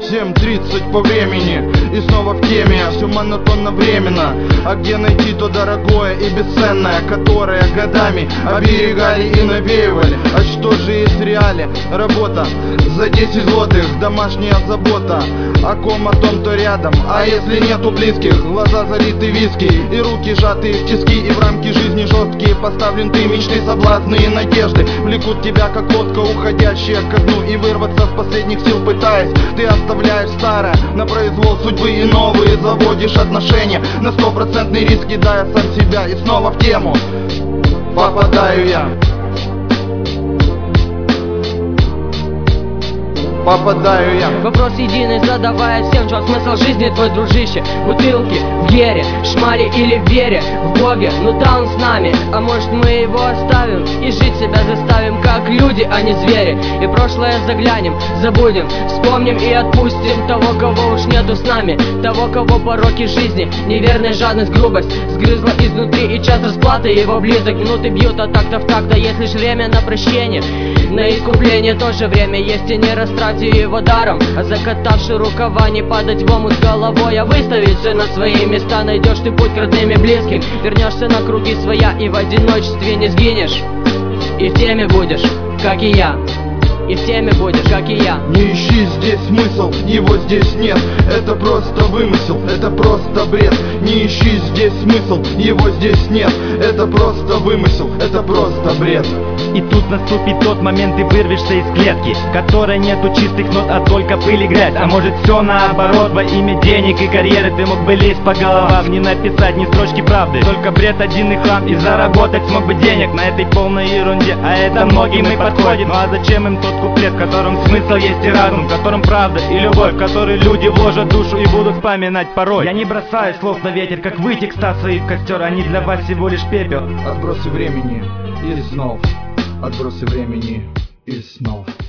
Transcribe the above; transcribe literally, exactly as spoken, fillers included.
семь тридцать по времени, и снова в теме, все монотонно временно. А где найти то дорогое и бесценное, которое годами оберегали и навеивали? А что же есть в реале? Работа за десять злотых, домашняя забота. О ком, о том, кто рядом, а если нету близких? Глаза залиты виски и руки сжатые в тиски, и в рамки жизни жесткие поставлен ты. Мечты, соблазны и надежды влекут тебя, как лодка, уходящая ко дну. И вырваться с последних сил пытаясь, ты оставляешь старое на произвол судьбы, и новые заводишь отношения на стопроцентный риск, кидая сам себя. И снова в тему попадаю я. Попадаю я. Вопрос единый задавая всем: в чем смысл жизни твой, дружище? Бутылки в гере, шмаре или в вере в Боге? Ну да, он с нами, а может мы его оставим и жить себя заставим как люди, а не звери. И прошлое заглянем, забудем, вспомним и отпустим того, кого уж нету с нами, того, кого пороки жизни, неверная жадность, грубость сгрызла изнутри, и час расплаты его близок. Минуты бьют от такта в такта, есть лишь время на прощение, на искупление тоже время есть, и не растратить его даром, а закатавши рукава не падать в омут с головой, а выставить все на свои места. Найдешь ты путь к родным и близким, вернешься на круги своя, и в одиночестве не сгинешь, и в теме будешь, как и я. И в теме будешь, как и я. Не ищи здесь смысл, его здесь нет. Это просто вымысел, это просто бред. Не ищи здесь смысл, его здесь нет. Это просто вымысел, это просто бред. И тут наступит тот момент, ты вырвешься из клетки, в которой нету чистых нот, а только пыль и грязь. А может все наоборот, во имя денег и карьеры ты мог бы лезть по головам, не написать ни строчки правды, только бред один и хлам. И заработать смог бы денег на этой полной ерунде, а это многим и подходит. Ну а зачем им тот куплет, в котором смысл есть и разум, в котором правда и любовь, в который люди вложат душу и будут вспоминать порой? Я не бросаю слов на ветер, как вытек ста своих костер, они для вас всего лишь пепел. Отбросы времени и снов, отбросы времени и снов.